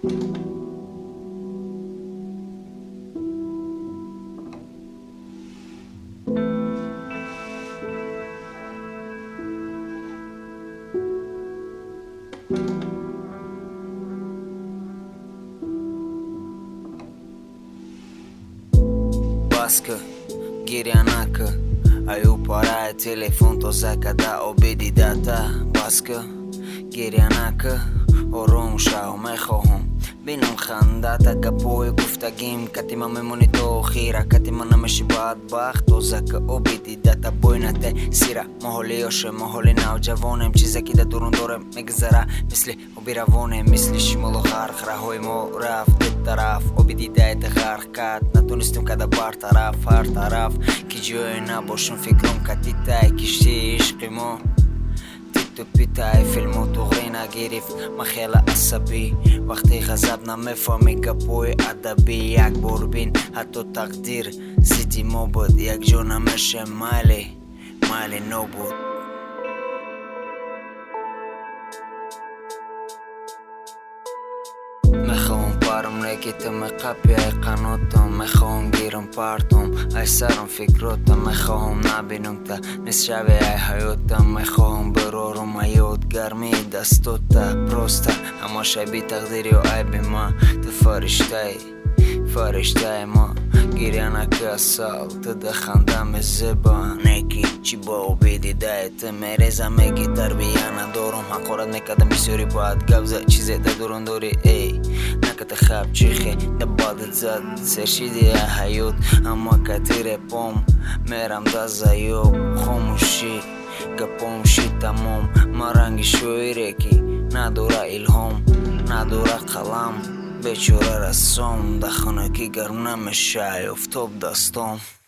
Baskı, giriyan akı Ayu paraya telefon tozaka da obidi data Baskı, giriyan akı اروم شاو میخواهم بینم خندت گپوی گفتگیم کتیما میمونی تو خیره کتیما نمیشی بدبخت توزک او بیدی دتا بوینته سیره محالیاشه محالی نوجوانم چیزه که ده دورون داره میگذره مثلی او بیروانه مثلی شمال و غرق رهوی ما رفت طرف او بیدی دایت غرق کد نتونستیم کده بر طرف هر طرف که جای نباشم فکرم کتی تای کشتی عشقی ما تو پیتای فیلمو تو غرینا گرفت من خیلی عصبی وقتی غضب نمیفهمی گپوی ادبی یک بار بین حتی تقدیر زیدی ما بود یک جا نمیشه مالی نو بود میخوام پارم نگیتم قبی ای قناتم میخوام گیرم پارتم ای سرم فکراتم میخوام نبینم تا نس شبه ای حیاتم میخوام برارم ایاد گرمی دستاتا پروستا اما شبی تقدیری و عیبی ما تو فرشته ما گیریانه که اصال تو ده خندم زبانه چی با بیدی دایت میریزم میگی تربیه ندارم حقارت میکدم بسیاری باید گوزه چیزی ده دورون داری ای نکت خواب چیخی ده بادت زد سرشیدی حیات اما کتیر پام میرم ده زیوب خاموشی گپام شی تمام ما رنگی شویره کی نداره الهام نداره قلم بیچاره رسام ده خانه که گرم نمیشه افتاب دستام